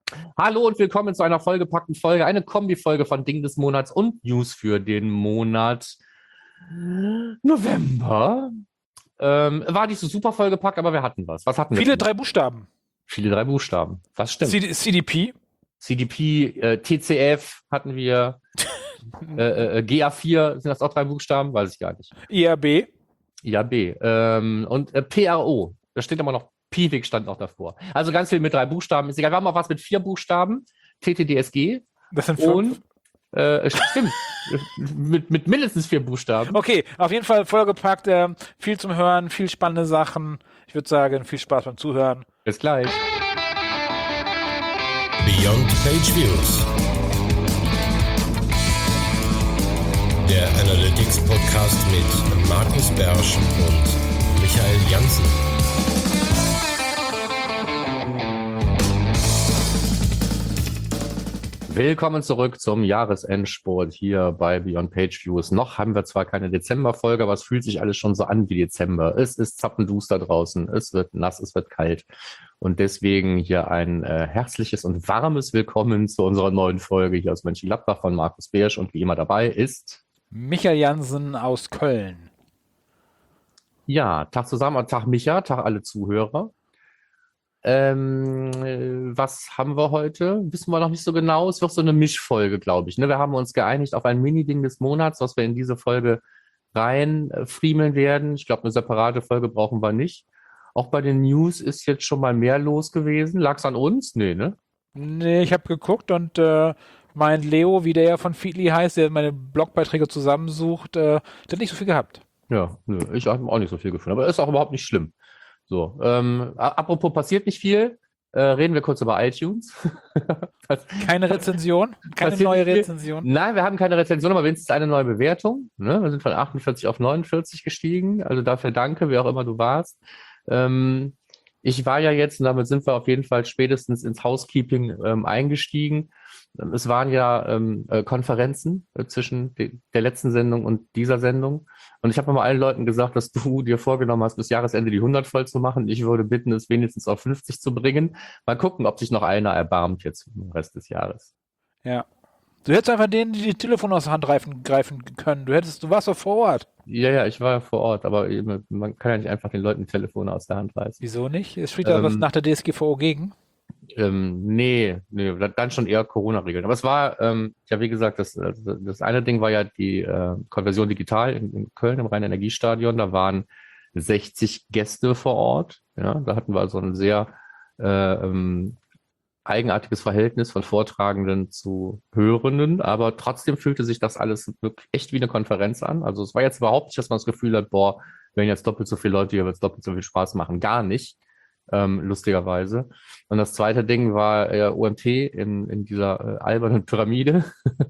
Hallo und willkommen zu einer vollgepackten Folge, eine Kombi-Folge von Ding des Monats und News für den Monat November. War nicht so super vollgepackt, aber wir hatten was. Was hatten wir Viele denn? 3 Buchstaben. Viele 3 Buchstaben. Das stimmt. CDP, CDP, TCF hatten wir, GA4, sind das auch 3 Buchstaben? Weiß ich gar nicht. IRB. IAB. Und PRO. Da steht immer noch, Piwik stand noch davor. Also ganz viel mit 3 Buchstaben. Ist egal, wir haben auch was mit 4 Buchstaben. TTDSG. Das sind Und 5. stimmt. mit mindestens 4 Buchstaben. Okay, auf jeden Fall vollgepackt. Viel zum Hören, viel spannende Sachen. Ich würde sagen, viel Spaß beim Zuhören. Bis gleich. Beyond Page Views. Der Analytics Podcast mit Markus Bersch und Michael Janssen. Willkommen zurück zum Jahresendsport hier bei Beyond Page Views. Noch haben wir zwar keine Dezemberfolge, aber es fühlt sich alles schon so an wie Dezember. Es ist zappenduster draußen, es wird nass, es wird kalt. Und deswegen hier ein herzliches und warmes Willkommen zu unserer neuen Folge hier aus Mönchengladbach von Markus Bersch. Und wie immer dabei ist... Michael Janssen aus Köln. Ja, Tag zusammen, Tag Micha, Tag alle Zuhörer. Was haben wir heute? Wissen wir noch nicht so genau. Es wird so eine Mischfolge, glaube ich. Ne? Wir haben uns geeinigt auf ein Mini-Ding des Monats, was wir in diese Folge reinfriemeln werden. Ich glaube, eine separate Folge brauchen wir nicht. Auch bei den News ist jetzt schon mal mehr los gewesen. Lag es an uns? Nee, ne? Nee, ich habe geguckt und mein Leo, wie der ja von Feedly heißt, der meine Blogbeiträge zusammensucht, der hat nicht so viel gehabt. Ja, nö, ich habe auch nicht so viel gefunden. Aber ist auch überhaupt nicht schlimm. So, apropos passiert nicht viel, reden wir kurz über iTunes. Keine Rezension? Keine Passiert neue nicht viel. Rezension? Nein, wir haben keine Rezension, aber wenigstens eine neue Bewertung. Ne? Wir sind von 48 auf 49 gestiegen. Also dafür danke, wer auch immer du warst. Ich war ja jetzt, und damit sind wir auf jeden Fall spätestens ins Housekeeping eingestiegen. Es waren ja Konferenzen zwischen der letzten Sendung und dieser Sendung. Und ich habe mal allen Leuten gesagt, dass du dir vorgenommen hast, bis Jahresende die 100 voll zu machen. Ich würde bitten, es wenigstens auf 50 zu bringen. Mal gucken, ob sich noch einer erbarmt jetzt im Rest des Jahres. Ja. Du hättest einfach denen die Telefon aus der Hand greifen können. Du warst doch vor Ort. Ja, ich war ja vor Ort, aber eben, man kann ja nicht einfach den Leuten die Telefone aus der Hand reißen. Wieso nicht? Es steht da was nach der DSGVO gegen. Nee, dann schon eher Corona-Regeln. Aber es war, ja, wie gesagt, das eine Ding war ja die Konversion digital in Köln im Rhein-Energiestadion. Da waren 60 Gäste vor Ort. Ja, da hatten wir also ein sehr eigenartiges Verhältnis von Vortragenden zu Hörenden, aber trotzdem fühlte sich das alles wirklich echt wie eine Konferenz an. Also es war jetzt überhaupt nicht, dass man das Gefühl hat, boah, wenn jetzt doppelt so viele Leute hier, wird es doppelt so viel Spaß machen. Gar nicht. Lustigerweise. Und das zweite Ding war OMT in dieser albernen Pyramide.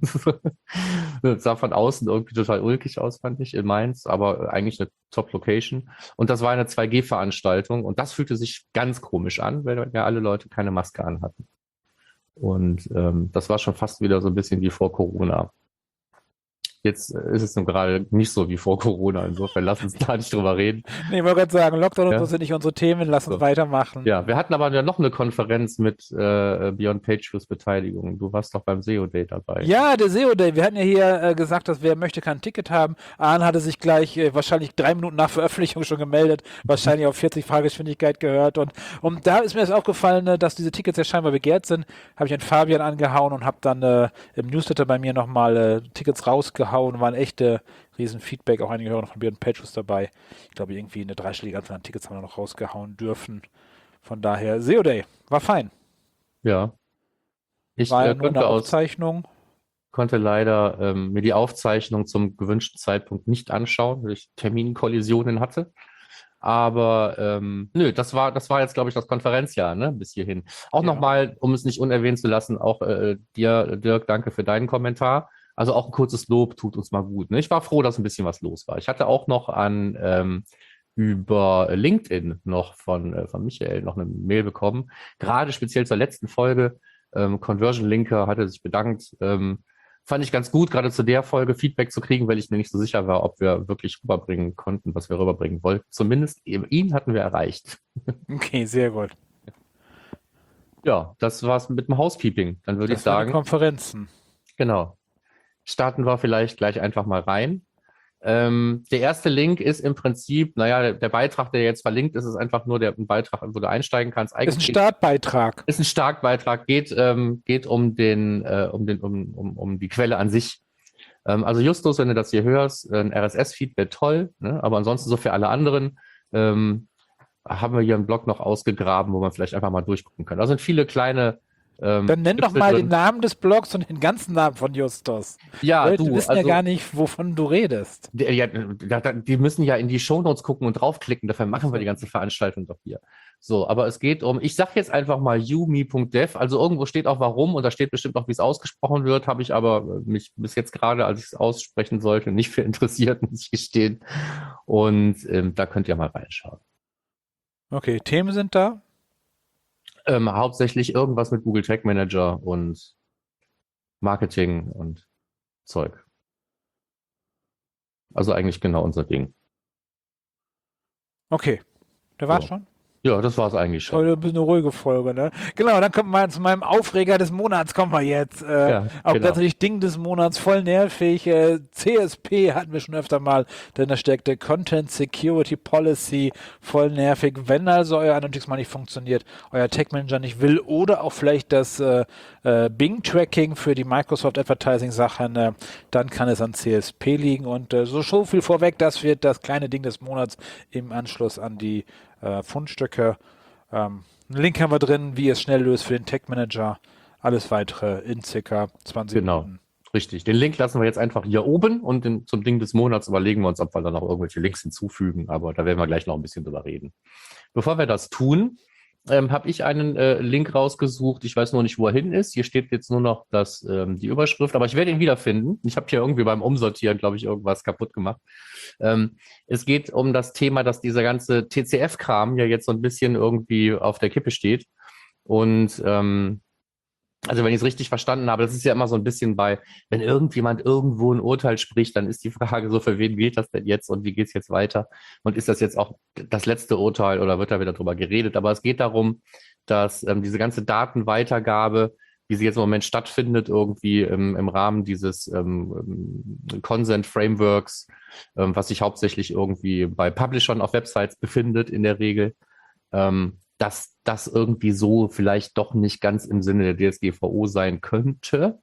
Das sah von außen irgendwie total ulkig aus, fand ich, in Mainz, aber eigentlich eine Top-Location. Und das war eine 2G-Veranstaltung und das fühlte sich ganz komisch an, weil ja alle Leute keine Maske anhatten. Und das war schon fast wieder so ein bisschen wie vor Corona. Jetzt ist es nun gerade nicht so wie vor Corona, insofern lass uns da nicht drüber reden. Nee, ich wollte gerade sagen, Lockdown Ja. und so sind nicht unsere Themen, lass uns So. weitermachen. Ja, wir hatten aber ja noch eine Konferenz mit Beyond Page Views Beteiligung. Du warst doch beim SEO Day dabei. Ja, der SEO Day. Wir hatten ja hier gesagt, dass wer möchte, kann ein Ticket haben. Arne hatte sich gleich wahrscheinlich 3 Minuten nach Veröffentlichung schon gemeldet, wahrscheinlich auf 40 Fahrgeschwindigkeit gehört. Und da ist mir das aufgefallen, dass diese Tickets ja scheinbar begehrt sind. Habe ich an Fabian angehauen und habe dann im Newsletter bei mir nochmal Tickets rausgehauen. Waren echte riesen Feedback, auch einige Hörer von Beyond Page Views dabei. Ich glaube, irgendwie eine 3-stellige Anzahl an Tickets haben wir noch rausgehauen dürfen. Von daher, SEO Day war fein. Ja. Ich War ja nur eine Aufzeichnung. konnte leider mir die Aufzeichnung zum gewünschten Zeitpunkt nicht anschauen, weil ich Terminkollisionen hatte. Aber nö, das war jetzt, glaube ich, das Konferenzjahr, ne, bis hierhin. Auch Ja. nochmal, um es nicht unerwähnt zu lassen, auch dir, Dirk, danke für deinen Kommentar. Also auch ein kurzes Lob tut uns mal gut. Ne? Ich war froh, dass ein bisschen was los war. Ich hatte auch noch über LinkedIn noch von Michael noch eine Mail bekommen. Gerade speziell zur letzten Folge. Conversion Linker hatte sich bedankt. Fand ich ganz gut, gerade zu der Folge Feedback zu kriegen, weil ich mir nicht so sicher war, ob wir wirklich rüberbringen konnten, was wir rüberbringen wollten. Zumindest ihn hatten wir erreicht. Okay, sehr gut. Ja, das war's mit dem Housekeeping. Dann würde ich Das waren die sagen, Konferenzen. genau. Starten wir vielleicht gleich einfach mal rein. Der erste Link ist im Prinzip, naja, der Beitrag, der jetzt verlinkt ist, ist einfach nur ein Beitrag, wo du einsteigen kannst. Ist ein Startbeitrag. Ist ein Startbeitrag, geht um die Quelle an sich. Also Justus, wenn du das hier hörst, ein RSS-Feed wäre toll, ne? Aber ansonsten so für alle anderen haben wir hier einen Blog noch ausgegraben, wo man vielleicht einfach mal durchgucken kann. Da sind viele kleine Dann nenn doch Gipfel mal drin. den Namen des Blogs und den ganzen Namen von Justus. Ja, Leute du, wissen ja also gar nicht, wovon du redest. die müssen ja in die Shownotes gucken und draufklicken, dafür machen wir die ganze Veranstaltung doch hier. So, aber es geht ich sag jetzt einfach mal umi.dev, also irgendwo steht auch warum und da steht bestimmt auch, wie es ausgesprochen wird, habe ich aber mich bis jetzt gerade, als ich es aussprechen sollte, nicht für interessiert, muss ich gestehen. Und da könnt ihr mal reinschauen. Okay, Themen sind da. Hauptsächlich irgendwas mit Google Tag Manager und Marketing und Zeug. Also eigentlich genau unser Ding. Okay, da war's So. schon. Ja, das war es eigentlich schon. Heute ein bisschen eine ruhige Folge, ne? Genau, dann kommen wir zu meinem Aufreger des Monats, kommen wir jetzt. Ja, Auch genau. natürlich Ding des Monats, voll nervig. CSP hatten wir schon öfter mal, denn da steckte Content Security Policy, voll nervig. Wenn also euer Analytics mal nicht funktioniert, euer Tag Manager nicht will oder auch vielleicht das Bing-Tracking für die Microsoft Advertising-Sachen, dann kann es an CSP liegen. Und so viel vorweg, das wird das kleine Ding des Monats im Anschluss an die Fundstücke. Einen Link haben wir drin, wie ihr es schnell löst für den Tag Manager. Alles weitere in circa 20 Genau. Minuten. Richtig. Den Link lassen wir jetzt einfach hier oben und zum Ding des Monats überlegen wir uns, ob wir dann noch irgendwelche Links hinzufügen. Aber da werden wir gleich noch ein bisschen drüber reden. Bevor wir das tun, habe ich einen Link rausgesucht. Ich weiß nur nicht, wo er hin ist. Hier steht jetzt nur noch die Überschrift, aber ich werde ihn wiederfinden. Ich habe hier irgendwie beim Umsortieren, glaube ich, irgendwas kaputt gemacht. Es geht um das Thema, dass dieser ganze TCF-Kram ja jetzt so ein bisschen irgendwie auf der Kippe steht. Und also wenn ich es richtig verstanden habe, das ist ja immer so ein bisschen wenn irgendjemand irgendwo ein Urteil spricht, dann ist die Frage so, für wen gilt das denn jetzt und wie geht es jetzt weiter? Und ist das jetzt auch das letzte Urteil oder wird da wieder drüber geredet? Aber es geht darum, dass diese ganze Datenweitergabe, wie sie jetzt im Moment stattfindet, irgendwie im Rahmen dieses Consent Frameworks, was sich hauptsächlich irgendwie bei Publishern auf Websites befindet in der Regel, dass das irgendwie so vielleicht doch nicht ganz im Sinne der DSGVO sein könnte.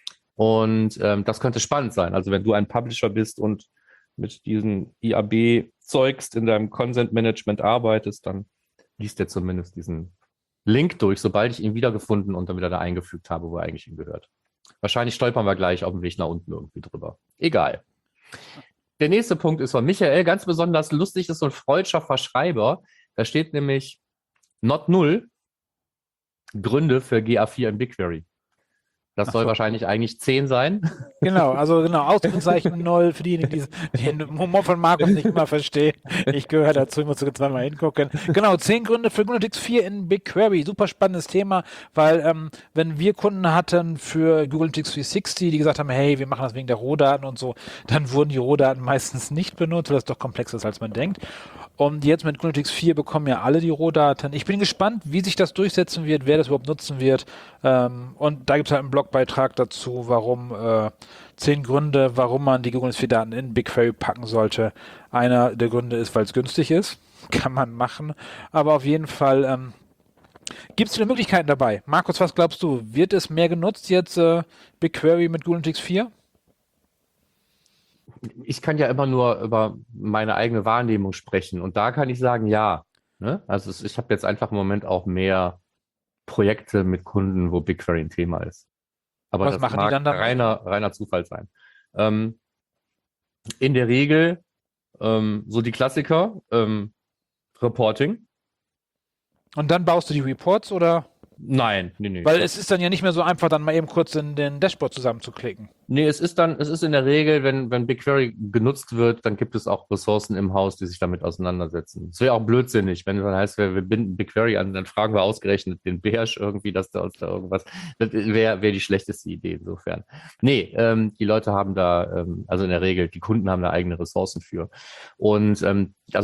Und das könnte spannend sein. Also wenn du ein Publisher bist und mit diesem IAB-Zeugs in deinem Consent-Management arbeitest, dann liest er zumindest diesen Link durch, sobald ich ihn wiedergefunden und dann wieder da eingefügt habe, wo er eigentlich hingehört. Wahrscheinlich stolpern wir gleich auf dem Weg nach unten irgendwie drüber. Egal. Der nächste Punkt ist von Michael, ganz besonders lustig, das ist so ein freudscher Verschreiber. Da steht nämlich Not Null Gründe für GA4 in BigQuery. Das soll wahrscheinlich eigentlich 10 sein. Genau, Ausrufezeichen 0 für diejenigen, die den Humor von Markus nicht immer verstehen. Ich gehöre dazu, ich muss sogar zweimal hingucken. Genau, 10 Gründe für Google Analytics 4 in BigQuery. Super spannendes Thema, weil wenn wir Kunden hatten für Google Analytics 360, die gesagt haben, hey, wir machen das wegen der Rohdaten und so, dann wurden die Rohdaten meistens nicht benutzt, weil das doch komplexer ist, als man denkt. Und jetzt mit Google Analytics 4 bekommen ja alle die Rohdaten. Ich bin gespannt, wie sich das durchsetzen wird, wer das überhaupt nutzen wird. Und da gibt es halt einen Blogbeitrag dazu, warum 10 Gründe, warum man die Google Analytics 4 Daten in BigQuery packen sollte. Einer der Gründe ist, weil es günstig ist. Kann man machen. Aber auf jeden Fall gibt es viele Möglichkeiten dabei. Markus, was glaubst du? Wird es mehr genutzt jetzt, BigQuery mit Google Analytics 4? Ich kann ja immer nur über meine eigene Wahrnehmung sprechen und da kann ich sagen, ja. Ne? Also ich habe jetzt einfach im Moment auch mehr Projekte mit Kunden, wo BigQuery ein Thema ist. Aber Was das machen mag die dann damit? reiner Zufall sein. In der Regel so die Klassiker, Reporting. Und dann baust du die Reports oder? Nein, nee. Weil es ist dann ja nicht mehr so einfach, dann mal eben kurz in den Dashboard zusammenzuklicken. Nee, es ist in der Regel, wenn BigQuery genutzt wird, dann gibt es auch Ressourcen im Haus, die sich damit auseinandersetzen. Es wäre auch blödsinnig, wenn es dann heißt, wir binden BigQuery an, dann fragen wir ausgerechnet den Beherrsch irgendwie, dass da uns da irgendwas, das wäre die schlechteste Idee insofern. Nee, die Leute haben da, also in der Regel, die Kunden haben da eigene Ressourcen für. Und also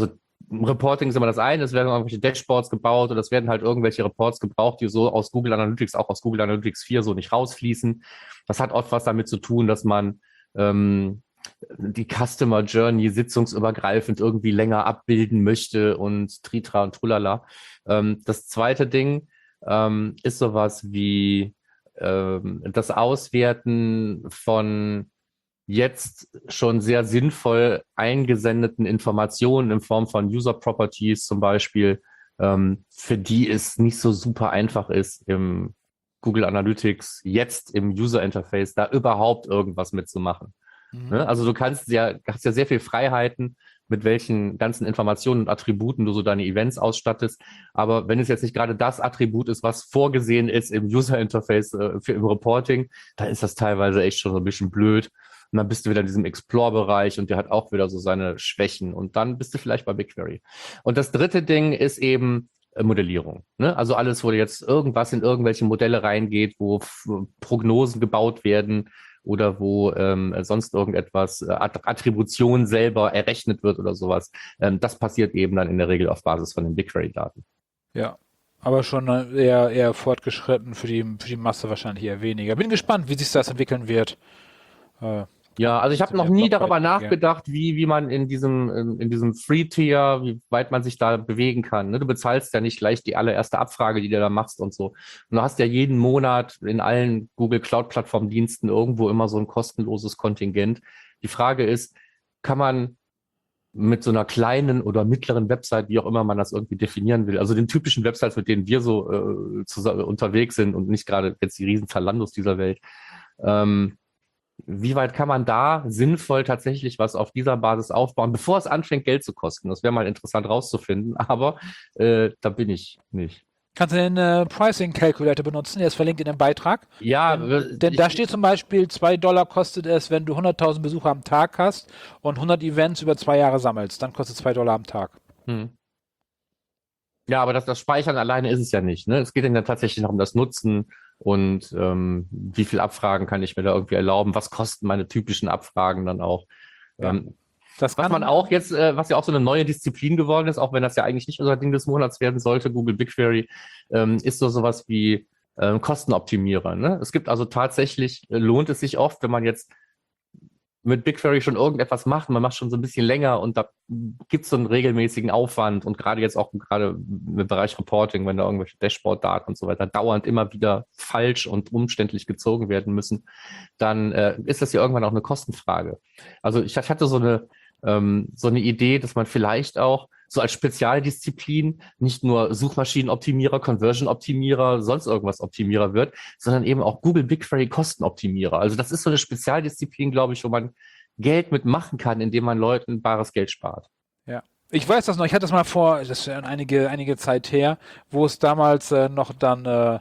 Reporting ist immer das eine, es werden irgendwelche Dashboards gebaut oder es werden halt irgendwelche Reports gebraucht, die so aus Google Analytics, auch aus Google Analytics 4 so nicht rausfließen. Das hat oft was damit zu tun, dass man die Customer Journey sitzungsübergreifend irgendwie länger abbilden möchte und Tritra und Trulala. Das zweite Ding ist sowas wie das Auswerten von jetzt schon sehr sinnvoll eingesendeten Informationen in Form von User Properties zum Beispiel, für die es nicht so super einfach ist, im Google Analytics jetzt im User Interface da überhaupt irgendwas mitzumachen. Ne? Also hast ja sehr viel Freiheiten, mit welchen ganzen Informationen und Attributen du so deine Events ausstattest. Aber wenn es jetzt nicht gerade das Attribut ist, was vorgesehen ist im User Interface im Reporting, dann ist das teilweise echt schon so ein bisschen blöd. Und dann bist du wieder in diesem Explore-Bereich und der hat auch wieder so seine Schwächen. Und dann bist du vielleicht bei BigQuery. Und das dritte Ding ist eben Modellierung. Ne? Also alles, wo jetzt irgendwas in irgendwelche Modelle reingeht, wo Prognosen gebaut werden oder wo sonst irgendetwas, Attribution selber errechnet wird oder sowas. Das passiert eben dann in der Regel auf Basis von den BigQuery-Daten. Ja, aber schon eher fortgeschritten, für die Masse wahrscheinlich eher weniger. Bin gespannt, wie sich das entwickeln wird. Ja, also ich habe noch nie darüber nachgedacht, wie man in diesem Free-Tier, wie weit man sich da bewegen kann. Ne? Du bezahlst ja nicht gleich die allererste Abfrage, die du da machst und so. Und du hast ja jeden Monat in allen Google Cloud-Plattform-Diensten irgendwo immer so ein kostenloses Kontingent. Die Frage ist, kann man mit so einer kleinen oder mittleren Website, wie auch immer man das irgendwie definieren will, also den typischen Websites, mit denen wir so unterwegs sind und nicht gerade jetzt die riesen Zalandos dieser Welt, wie weit kann man da sinnvoll tatsächlich was auf dieser Basis aufbauen, bevor es anfängt, Geld zu kosten? Das wäre mal interessant rauszufinden, aber da bin ich nicht. Kannst du den Pricing Calculator benutzen? Der ist verlinkt in dem Beitrag. Ja, denn da steht zum Beispiel, $2 kostet es, wenn du 100.000 Besucher am Tag hast und 100 Events über 2 Jahre sammelst. Dann kostet es $2 am Tag. Ja, aber das Speichern alleine ist es ja nicht. Ne? Es geht dann ja tatsächlich noch um das Nutzen und wie viel Abfragen kann ich mir da irgendwie erlauben? Was kosten meine typischen Abfragen dann auch? Ja. Was man auch jetzt, was ja auch so eine neue Disziplin geworden ist, auch wenn das ja eigentlich nicht unser Ding des Monats werden sollte, Google BigQuery, ist so sowas wie Kostenoptimierer. Ne? Es gibt also tatsächlich, lohnt es sich oft, wenn man jetzt mit BigQuery schon irgendetwas macht, man macht schon so ein bisschen länger und da gibt es so einen regelmäßigen Aufwand und gerade jetzt auch im Bereich Reporting, wenn da irgendwelche Dashboard-Daten und so weiter dauernd immer wieder falsch und umständlich gezogen werden müssen, dann ist das ja irgendwann auch eine Kostenfrage. Also ich hatte so eine Idee, dass man vielleicht auch so als Spezialdisziplin nicht nur Suchmaschinenoptimierer, Conversion-Optimierer, sonst irgendwas Optimierer wird, sondern eben auch Google BigQuery Kostenoptimierer. Also das ist so eine Spezialdisziplin, glaube ich, wo man Geld mitmachen kann, indem man Leuten bares Geld spart. Ja. Ich weiß das noch, ich hatte das mal das ist ja einige Zeit her, wo es damals noch dann über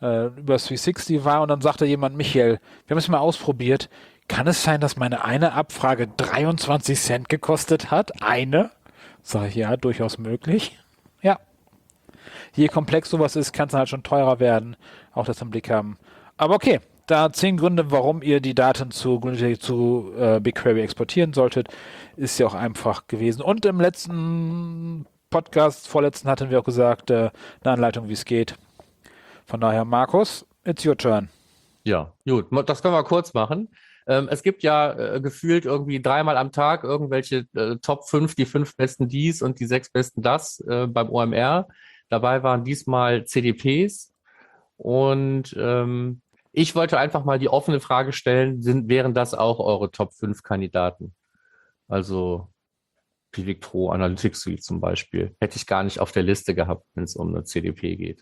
360 war und dann sagte jemand, Michael, wir haben es mal ausprobiert, kann es sein, dass meine eine Abfrage 23 Cent gekostet hat? Eine? Sag ich, ja, durchaus möglich. Ja. Je komplex sowas ist, kann es halt schon teurer werden. Auch das im Blick haben. Aber okay, da 10 Gründe, warum ihr die Daten zu BigQuery exportieren solltet, ist ja auch einfach gewesen. Und im letzten Podcast, vorletzten, hatten wir auch gesagt, eine Anleitung, wie es geht. Von daher, Markus, it's your turn. Ja, gut, das können wir kurz machen. Es gibt ja gefühlt irgendwie 3-mal am Tag irgendwelche Top 5, die 5 besten dies und die 6 besten das beim OMR. Dabei waren diesmal CDPs und ich wollte einfach mal die offene Frage stellen, wären das auch eure Top 5 Kandidaten? Also Pivictro, Analytics Suite zum Beispiel. Hätte ich gar nicht auf der Liste gehabt, wenn es um eine CDP geht.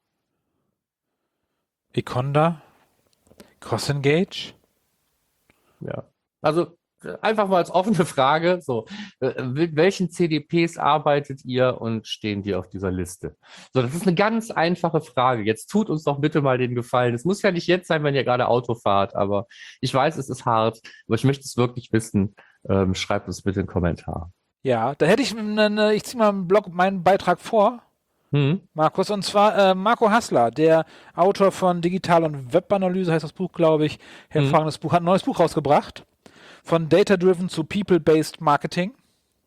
Econda? CrossEngage? Ja, also einfach mal als offene Frage, so, mit welchen CDPs arbeitet ihr und stehen die auf dieser Liste? So, das ist eine ganz einfache Frage. Jetzt tut uns doch bitte mal den Gefallen. Es muss ja nicht jetzt sein, wenn ihr gerade Auto fahrt, aber ich weiß, es ist hart, aber ich möchte es wirklich wissen. Schreibt uns bitte einen Kommentar. Ja, da hätte ich ziehe mal im Blog meinen Beitrag vor. Markus, und zwar Marco Hassler, der Autor von Digital- und Webanalyse, heißt das Buch, glaube ich. Hervorragendes Buch, hat ein neues Buch rausgebracht. Von Data-Driven zu People-Based Marketing.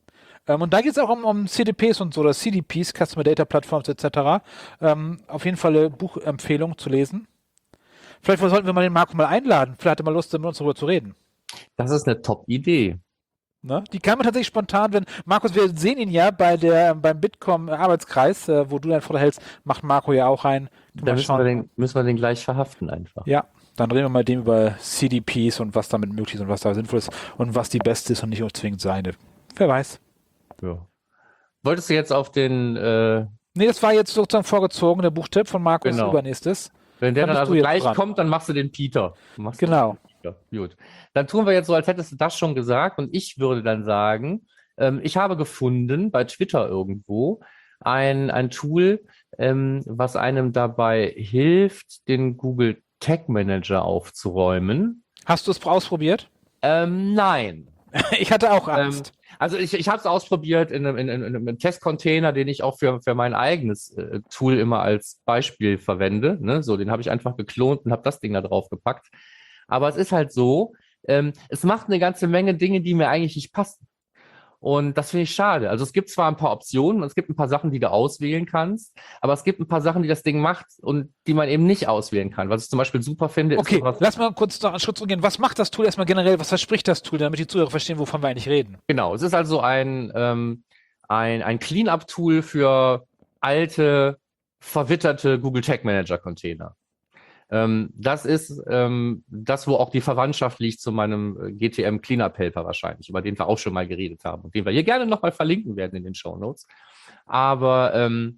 Und da geht es auch um CDPs und so, oder CDPs, Customer Data Platforms etc. Auf jeden Fall eine Buchempfehlung zu lesen. Vielleicht sollten wir mal den Marco mal einladen. Vielleicht hat er mal Lust, mit uns darüber zu reden. Das ist eine Top-Idee. Ne? Die kam mir tatsächlich spontan, wenn Markus, wir sehen ihn ja beim Bitkom-Arbeitskreis, wo du deinen Vortrag hältst, macht Marco ja auch rein. Da müssen wir den gleich verhaften einfach. Ja, dann reden wir mal dem über CDPs und was damit möglich ist und was da sinnvoll ist und was die beste ist und nicht zwingend seine. Wer weiß. Ja. Wolltest du jetzt auf den... Nee, das war jetzt sozusagen vorgezogen, der Buchtipp von Markus, Genau. Übernächstes. Wenn der dann bist also du jetzt gleich dran. kommt, dann machst du den Peter. Genau. Ja, gut. Dann tun wir jetzt so, als hättest du das schon gesagt und ich würde dann sagen, ich habe gefunden bei Twitter irgendwo ein Tool, was einem dabei hilft, den Google Tag Manager aufzuräumen. Hast du es ausprobiert? Nein. Ich hatte auch Angst. Also ich habe es ausprobiert in einem Testcontainer, den ich auch für mein eigenes Tool immer als Beispiel verwende. Ne? So, den habe ich einfach geklont und habe das Ding da drauf gepackt. Aber es ist halt so, es macht eine ganze Menge Dinge, die mir eigentlich nicht passen. Und das finde ich schade. Also es gibt zwar ein paar Optionen, es gibt ein paar Sachen, die du auswählen kannst, aber es gibt ein paar Sachen, die das Ding macht und die man eben nicht auswählen kann. Was ich zum Beispiel super finde, Okay, ist sowas. lass mal kurz noch einen Schritt zurückgehen. Was macht das Tool erstmal generell? Was verspricht das Tool, damit die Zuhörer verstehen, wovon wir eigentlich reden? Genau, es ist also ein Cleanup-Tool für alte, verwitterte Google Tag Manager Container. Das ist das, wo auch die Verwandtschaft liegt zu meinem GTM Cleanup Helper wahrscheinlich, über den wir auch schon mal geredet haben und den wir hier gerne nochmal verlinken werden in den Shownotes. Aber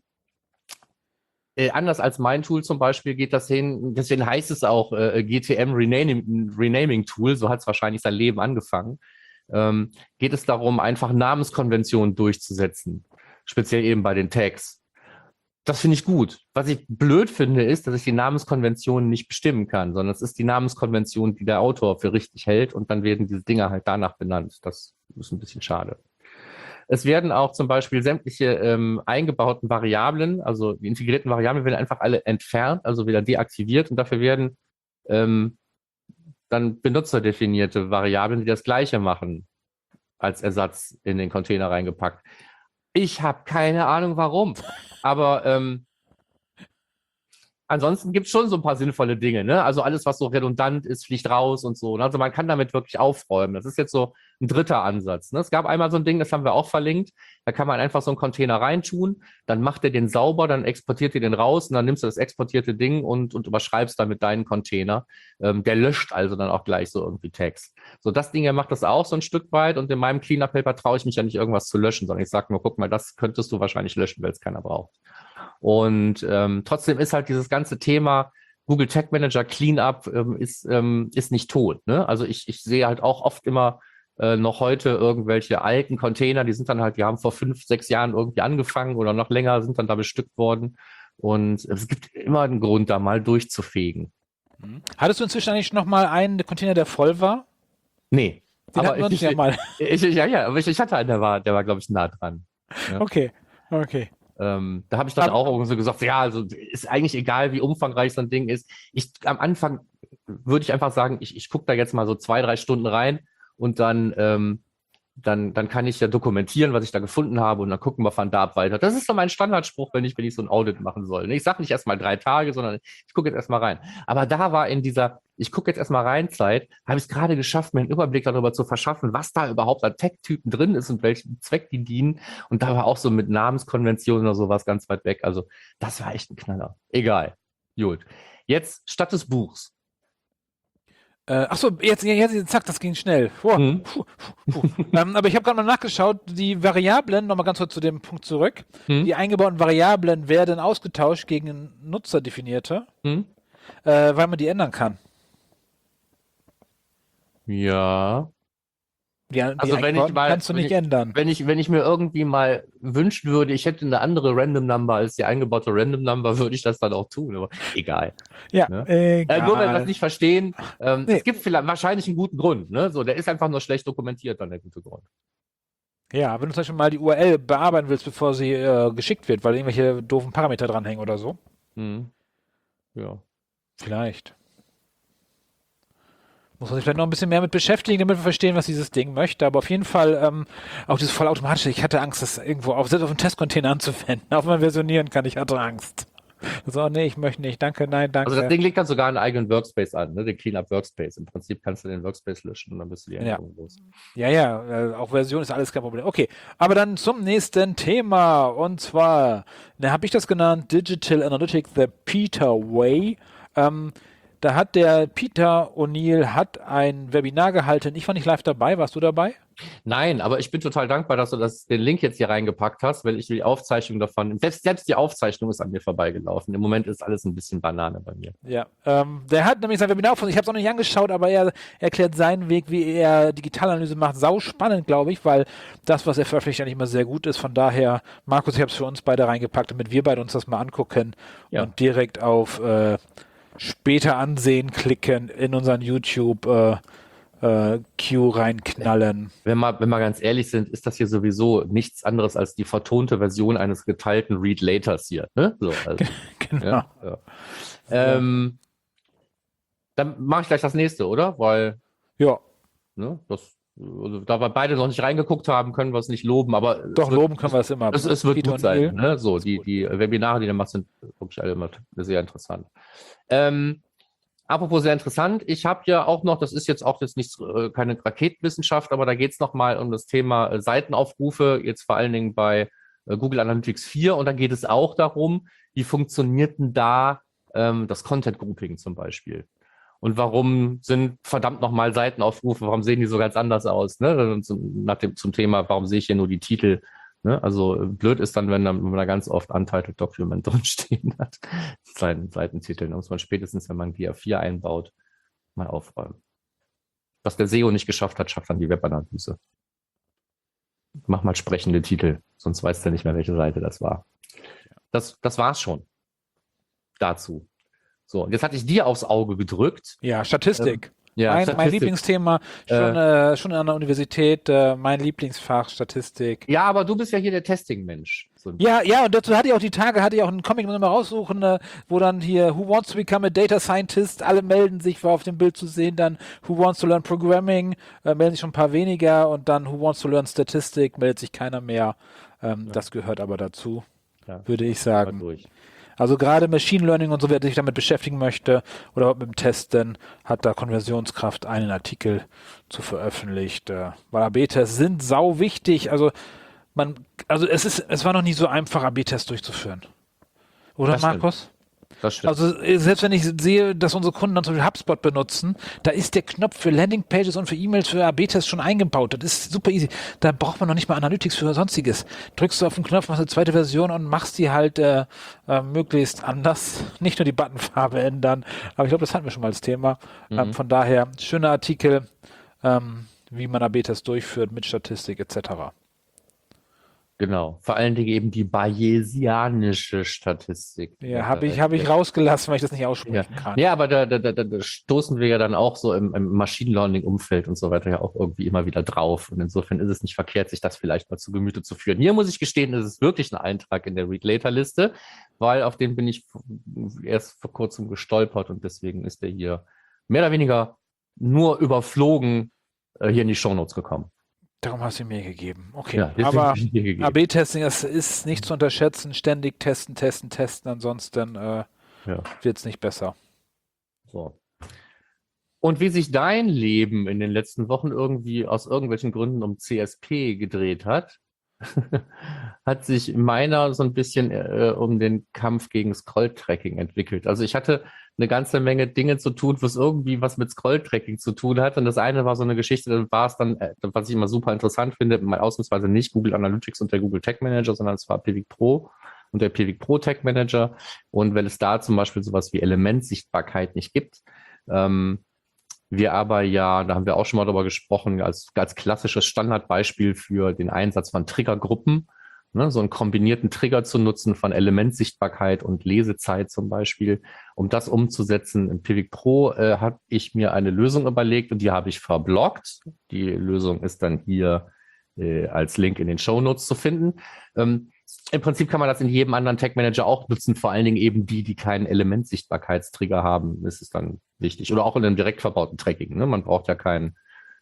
anders als mein Tool zum Beispiel geht das hin, deswegen heißt es auch GTM Renaming Tool, so hat es wahrscheinlich sein Leben angefangen. Geht es darum, einfach Namenskonventionen durchzusetzen, speziell eben bei den Tags. Das finde ich gut. Was ich blöd finde, ist, dass ich die Namenskonvention nicht bestimmen kann, sondern es ist die Namenskonvention, die der Autor für richtig hält und dann werden diese Dinger halt danach benannt. Das ist ein bisschen schade. Es werden auch zum Beispiel sämtliche eingebauten Variablen, also die integrierten Variablen werden einfach alle entfernt, also wieder deaktiviert und dafür werden dann benutzerdefinierte Variablen, die das Gleiche machen, als Ersatz in den Container reingepackt. Ich habe keine Ahnung, warum. Aber ansonsten gibt es schon so ein paar sinnvolle Dinge. Ne? Also alles, was so redundant ist, fliegt raus und so. Also man kann damit wirklich aufräumen. Das ist jetzt so ein dritter Ansatz. Ne? Es gab einmal so ein Ding, das haben wir auch verlinkt. Da kann man einfach so einen Container reintun, dann macht er den sauber, dann exportiert ihr den raus und dann nimmst du das exportierte Ding und überschreibst damit deinen Container. Der löscht also dann auch gleich so irgendwie Tags. So, das Ding, er macht das auch so ein Stück weit und in meinem Cleanup-Paper traue ich mich ja nicht, irgendwas zu löschen, sondern ich sage nur, guck mal, das könntest du wahrscheinlich löschen, weil es keiner braucht. Und trotzdem ist halt dieses ganze Thema Google Tag Manager Cleanup ist nicht tot. Ne? Also ich sehe halt auch oft immer noch heute irgendwelche alten Container, die haben vor 5, 6 Jahren irgendwie angefangen oder noch länger sind dann da bestückt worden. Und es gibt immer einen Grund, da mal durchzufegen. Hattest du inzwischen eigentlich noch mal einen Container, der voll war? Nee. Den aber hatten wir nicht ja mal. aber ich hatte einen, der war glaube ich, nah dran. Ja. Okay. Da habe ich dann auch irgendwie so gesagt, ja, also ist eigentlich egal, wie umfangreich so ein Ding ist. Am Anfang würde ich einfach sagen, ich gucke da jetzt mal so 2, 3 Stunden rein und dann kann ich ja dokumentieren, was ich da gefunden habe und dann gucken wir von da ab weiter. Das ist so mein Standardspruch, wenn ich so ein Audit machen soll. Ich sage nicht erst mal 3 Tage, sondern ich gucke jetzt erst mal rein. Aber da war in dieser ich gucke jetzt erst mal rein Zeit, habe ich es gerade geschafft, mir einen Überblick darüber zu verschaffen, was da überhaupt an Tech-Typen drin ist und welchen Zweck die dienen. Und da war auch so mit Namenskonventionen oder sowas ganz weit weg. Also das war echt ein Knaller. Egal. Gut. Jetzt statt des Buchs. Achso, jetzt, zack, das ging schnell. Aber ich habe gerade mal nachgeschaut, die Variablen, nochmal ganz kurz zu dem Punkt zurück, die eingebauten Variablen werden ausgetauscht gegen nutzerdefinierte, weil man die ändern kann. Ja. Also kannst du nicht ändern. Wenn ich mir irgendwie mal wünschen würde, ich hätte eine andere Random Number als die eingebaute Random Number, würde ich das dann auch tun, aber egal. Ja, ne? Nur wenn wir das nicht verstehen, es gibt vielleicht wahrscheinlich einen guten Grund, ne? So, der ist einfach nur schlecht dokumentiert, dann der gute Grund. Ja, wenn du zum Beispiel mal die URL bearbeiten willst, bevor sie geschickt wird, weil irgendwelche doofen Parameter dranhängen oder so. Ja. Vielleicht. Muss man sich vielleicht noch ein bisschen mehr mit beschäftigen, damit wir verstehen, was dieses Ding möchte. Aber auf jeden Fall auch dieses vollautomatische. Ich hatte Angst, das irgendwo selbst auf dem Testcontainer anzuwenden. Auch wenn man versionieren kann, ich hatte Angst. So, nee, ich möchte nicht. Danke, nein, danke. Also das Ding legt dann sogar einen eigenen Workspace an, ne? Den Cleanup Workspace. Im Prinzip kannst du den Workspace löschen und dann bist du die Änderung los. Ja, auch Version ist alles kein Problem. Okay, aber dann zum nächsten Thema. Und zwar, habe ich das genannt, Digital Analytics, the Peter Way. Da hat der Peter O'Neill ein Webinar gehalten. Ich war nicht live dabei. Warst du dabei? Nein, aber ich bin total dankbar, dass du den Link jetzt hier reingepackt hast, weil ich die Aufzeichnung davon, selbst die Aufzeichnung ist an mir vorbeigelaufen. Im Moment ist alles ein bisschen Banane bei mir. Ja, der hat nämlich sein Webinar von, ich habe es auch noch nicht angeschaut, aber er erklärt seinen Weg, wie er Digitalanalyse macht. Sau spannend, glaube ich, weil das, was er veröffentlicht, ja nicht immer sehr gut ist. Von daher, Markus, ich habe es für uns beide reingepackt, damit wir beide uns das mal angucken und direkt auf später ansehen klicken in unseren YouTube Queue reinknallen. Wenn wir ganz ehrlich sind, ist das hier sowieso nichts anderes als die vertonte Version eines geteilten Read Laters hier. Ne? So, also, genau. Ja. Dann mache ich gleich das nächste, oder? Weil ne, da wir beide noch nicht reingeguckt haben, können wir es nicht loben, aber doch, loben können wir es immer. Es wird gut sein. Ne? So, die Webinare, die du machst, sind wirklich alle immer sehr interessant. Apropos sehr interessant, ich habe ja auch noch, das ist jetzt nichts, keine Raketenwissenschaft, aber da geht es nochmal um das Thema Seitenaufrufe, jetzt vor allen Dingen bei Google Analytics 4 und da geht es auch darum, wie funktioniert denn da das Content Grouping zum Beispiel? Und warum sind verdammt nochmal Seitenaufrufe, warum sehen die so ganz anders aus? Ne? Zum Thema, warum sehe ich hier nur die Titel? Ne? Also blöd ist dann, wenn man da ganz oft Untitled Document drinstehen hat, Seitentitel. Da muss man spätestens, wenn man GA4 einbaut, mal aufräumen. Was der SEO nicht geschafft hat, schafft dann die Webanalyse. Mach mal sprechende Titel, sonst weiß der nicht mehr, welche Seite das war. Das war's schon dazu. So, und jetzt hatte ich dir aufs Auge gedrückt. Ja, Statistik. Statistik. Mein Lieblingsthema, schon an der Universität, mein Lieblingsfach Statistik. Ja, aber du bist ja hier der Testing-Mensch. Ja, und dazu hatte ich auch einen Comic mal raussuchen, wo dann hier Who Wants to Become a Data Scientist, alle melden sich, war auf dem Bild zu sehen, dann Who Wants to Learn Programming, melden sich schon ein paar weniger und dann Who Wants to Learn Statistik, meldet sich keiner mehr. Das gehört aber dazu, würde ich sagen. Also gerade Machine Learning und so, wer sich damit beschäftigen möchte oder mit dem Testen, hat da Konversionskraft einen Artikel zu veröffentlicht. Weil AB-Tests sind sau wichtig. Also es war noch nie so einfach, AB-Tests durchzuführen. Oder, Markus? Das stimmt. Also selbst wenn ich sehe, dass unsere Kunden dann zum Beispiel HubSpot benutzen, da ist der Knopf für Landingpages und für E-Mails für AB-Tests schon eingebaut. Das ist super easy. Da braucht man noch nicht mal Analytics für sonstiges. Drückst du auf den Knopf, machst eine zweite Version und machst die halt möglichst anders. Nicht nur die Buttonfarbe ändern. Aber ich glaube, das hatten wir schon mal als Thema. Von daher, schöner Artikel, wie man AB-Tests durchführt mit Statistik etc. Genau, vor allen Dingen eben die bayesianische Statistik. Ja, habe ich rausgelassen, weil ich das nicht aussprechen kann. Ja, aber da stoßen wir ja dann auch so im Machine Learning-Umfeld und so weiter ja auch irgendwie immer wieder drauf. Und insofern ist es nicht verkehrt, sich das vielleicht mal zu Gemüte zu führen. Hier muss ich gestehen, ist es wirklich ein Eintrag in der Read-Later-Liste, weil auf den bin ich erst vor kurzem gestolpert und deswegen ist der hier mehr oder weniger nur überflogen hier in die Shownotes gekommen. Darum hast du mir gegeben. Okay, ja, aber AB-Testing ist nicht zu unterschätzen. Ständig testen. Ansonsten wird es nicht besser. So. Und wie sich dein Leben in den letzten Wochen irgendwie aus irgendwelchen Gründen um CSP gedreht hat, hat sich meiner so ein bisschen um den Kampf gegen Scroll-Tracking entwickelt. Also ich hatte eine ganze Menge Dinge zu tun, was irgendwie was mit Scroll-Tracking zu tun hat. Und das eine war so eine Geschichte, dann war es dann, was ich immer super interessant finde, mal ausnahmsweise nicht Google Analytics und der Google Tag Manager, sondern es war Pivot Pro und der Pivot Pro Tag Manager. Und wenn es da zum Beispiel sowas wie Elementsichtbarkeit nicht gibt, wir aber ja, da haben wir auch schon mal drüber gesprochen, als klassisches Standardbeispiel für den Einsatz von Triggergruppen, ne, so einen kombinierten Trigger zu nutzen von Elementsichtbarkeit und Lesezeit zum Beispiel. Um das umzusetzen im Pivot Pro habe ich mir eine Lösung überlegt und die habe ich verblockt. Die Lösung ist dann hier als Link in den Shownotes zu finden. Im Prinzip kann man das in jedem anderen Tag-Manager auch nutzen, vor allen Dingen eben die keinen Elementsichtbarkeitstrigger haben. Das ist dann wichtig. Oder auch in einem direkt verbauten Tracking. Ne? Man braucht ja keinen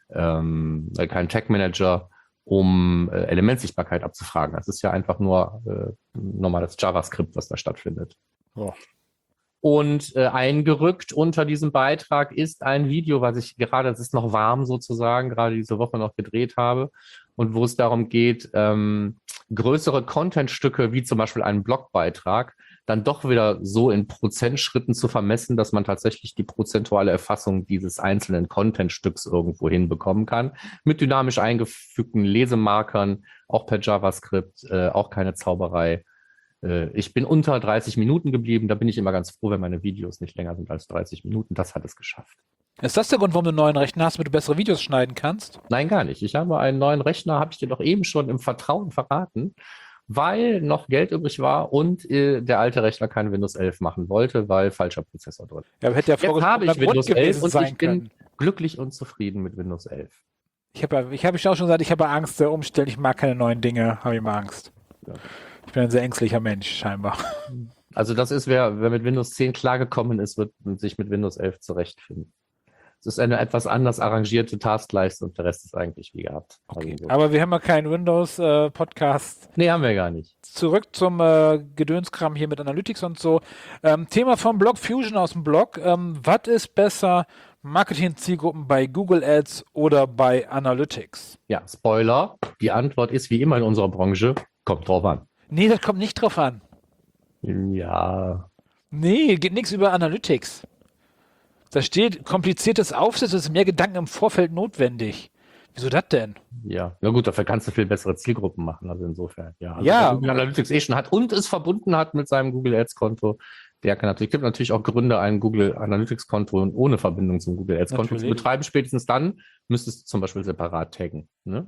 Tag-Manager, um Elementsichtbarkeit abzufragen. Das ist ja einfach nur normales JavaScript, was da stattfindet. Oh. Und eingerückt unter diesem Beitrag ist ein Video, was ich gerade, es ist noch warm sozusagen, gerade diese Woche noch gedreht habe und wo es darum geht, größere Contentstücke wie zum Beispiel einen Blogbeitrag dann doch wieder so in Prozentschritten zu vermessen, dass man tatsächlich die prozentuale Erfassung dieses einzelnen Contentstücks irgendwo hinbekommen kann. Mit dynamisch eingefügten Lesemarkern, auch per JavaScript, auch keine Zauberei. Ich bin unter 30 Minuten geblieben. Da bin ich immer ganz froh, wenn meine Videos nicht länger sind als 30 Minuten. Das hat es geschafft. Ist das der Grund, warum du einen neuen Rechner hast, damit du bessere Videos schneiden kannst? Nein, gar nicht. Ich habe einen neuen Rechner, habe ich dir doch eben schon im Vertrauen verraten, weil noch Geld übrig war und der alte Rechner kein Windows 11 machen wollte, weil falscher Prozessor drin. Ja, aber hätte ja Jetzt habe ich Windows 11 und ich bin können. glücklich und zufrieden mit Windows 11. Ich habe auch schon gesagt, ich habe Angst umstellen. Ich mag keine neuen Dinge, habe ich immer Angst. Ja. Ich bin ein sehr ängstlicher Mensch, scheinbar. Also das ist, wer mit Windows 10 klargekommen ist, wird sich mit Windows 11 zurechtfinden. Es ist eine etwas anders arrangierte Taskleiste und der Rest ist eigentlich wie gehabt. Okay. Also, Aber wir haben ja keinen Windows-Podcast. nee, haben wir gar nicht. Zurück zum Gedönskram hier mit Analytics und so. Thema vom Blog Fusion aus dem Blog. Was ist besser, Marketing-Zielgruppen bei Google Ads oder bei Analytics? Ja, Spoiler. Die Antwort ist wie immer in unserer Branche, kommt drauf an. Nee, das kommt nicht drauf an. Ja. Nee, geht nichts über Analytics. Da steht, kompliziertes Aufsetzen, es ist mehr Gedanken im Vorfeld notwendig. Wieso das denn? Ja, na gut, dafür kannst du viel bessere Zielgruppen machen, also insofern, ja. Also Ja. wer Google Analytics schon hat und es verbunden hat mit seinem Google Ads Konto, der kann natürlich, gibt natürlich auch Gründe, ein Google Analytics Konto ohne Verbindung zum Google Ads Konto zu betreiben. Spätestens dann müsstest du zum Beispiel separat taggen, ne?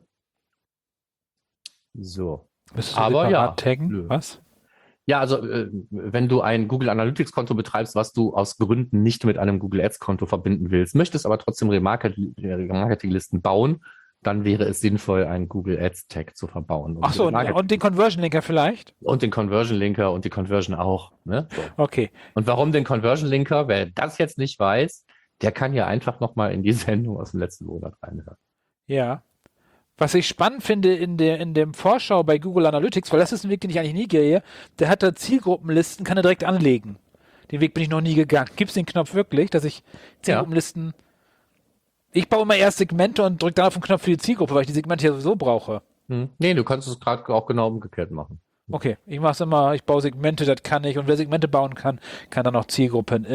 So. Müsstest du Aber ja. taggen? Nö. Was? Ja, also wenn du ein Google Analytics Konto betreibst, was du aus Gründen nicht mit einem Google Ads Konto verbinden willst, möchtest aber trotzdem Remarketing-Listen bauen, dann wäre es sinnvoll, einen Google Ads Tag zu verbauen. Ach so, und den Conversion Linker vielleicht? Und den Conversion Linker und die Conversion auch. Ne? So. Okay. Und warum den Conversion Linker? Wer das jetzt nicht weiß, der kann ja einfach nochmal in die Sendung aus dem letzten Monat reinhören. Ja. Was ich spannend finde in dem Vorschau bei Google Analytics, weil das ist ein Weg, den ich eigentlich nie gehe, der hat da Zielgruppenlisten, kann er direkt anlegen. Den Weg bin ich noch nie gegangen. Gibt es den Knopf wirklich, dass ich Zielgruppenlisten... Ja. Ich baue immer erst Segmente und drücke dann auf den Knopf für die Zielgruppe, weil ich die Segmente ja sowieso brauche. Nee, du kannst es gerade auch genau umgekehrt machen. Okay, ich mache es immer, ich baue Segmente, das kann ich. Und wer Segmente bauen kann dann auch Zielgruppen